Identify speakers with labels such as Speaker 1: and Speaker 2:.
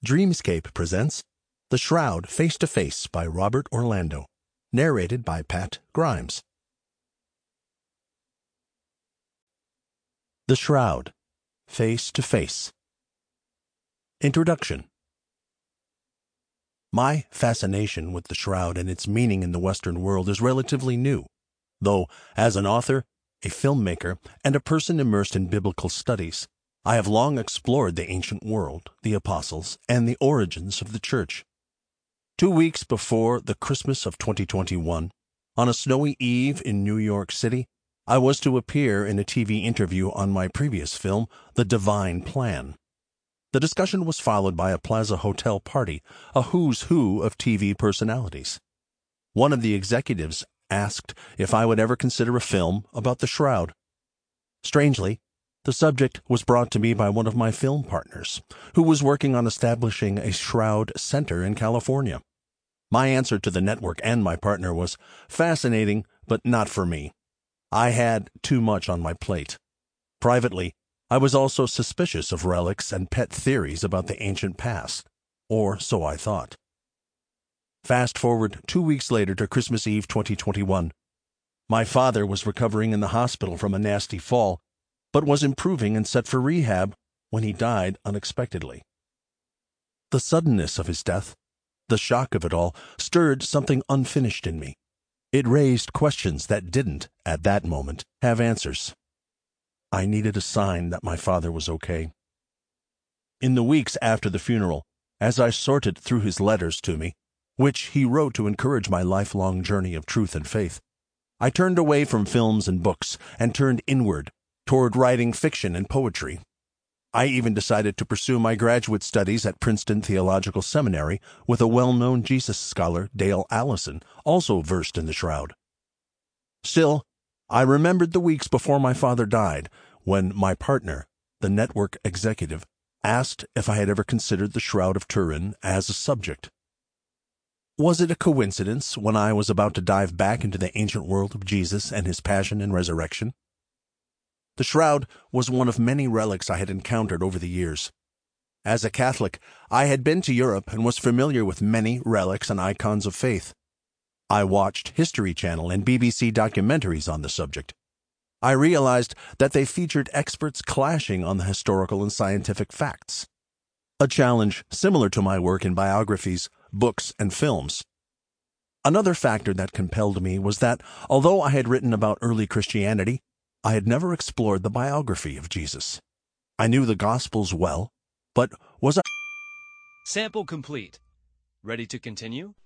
Speaker 1: Dreamscape presents The Shroud Face to Face by Robert Orlando, narrated by Pat Grimes. The Shroud, Face to Face. Introduction. My fascination with the Shroud and its meaning in the Western world is relatively new, though as an author, a filmmaker, and a person immersed in biblical studies, I have long explored the ancient world, the apostles, and the origins of the church. 2 weeks before the Christmas of 2021, on a snowy eve in New York City, I was to appear in a TV interview on my previous film, The Divine Plan. The discussion was followed by a Plaza Hotel party, a who's who of TV personalities. One of the executives asked if I would ever consider a film about the Shroud. Strangely, the subject was brought to me by one of my film partners, who was working on establishing a Shroud Center in California. My answer to the network and my partner was fascinating, but not for me. I had too much on my plate. Privately, I was also suspicious of relics and pet theories about the ancient past, or so I thought. Fast forward 2 weeks later to Christmas Eve 2021. My father was recovering in the hospital from a nasty fall, but was improving and set for rehab when he died unexpectedly. The suddenness of his death, the shock of it all, stirred something unfinished in me. It raised questions that didn't, at that moment, have answers. I needed a sign that my father was okay. In the weeks after the funeral, as I sorted through his letters to me, which he wrote to encourage my lifelong journey of truth and faith, I turned away from films and books and turned inward, toward writing fiction and poetry. I even decided to pursue my graduate studies at Princeton Theological Seminary with a well-known Jesus scholar, Dale Allison, also versed in the Shroud. Still, I remembered the weeks before my father died, when my partner, the network executive, asked if I had ever considered the Shroud of Turin as a subject. Was it a coincidence when I was about to dive back into the ancient world of Jesus and his passion and resurrection? The Shroud was one of many relics I had encountered over the years. As a Catholic, I had been to Europe and was familiar with many relics and icons of faith. I watched History Channel and BBC documentaries on the subject. I realized that they featured experts clashing on the historical and scientific facts, a challenge similar to my work in biographies, books, and films. Another factor that compelled me was that, although I had written about early Christianity, I had never explored the biography of Jesus. I knew the Gospels well, but was I...
Speaker 2: Sample complete. Ready to continue?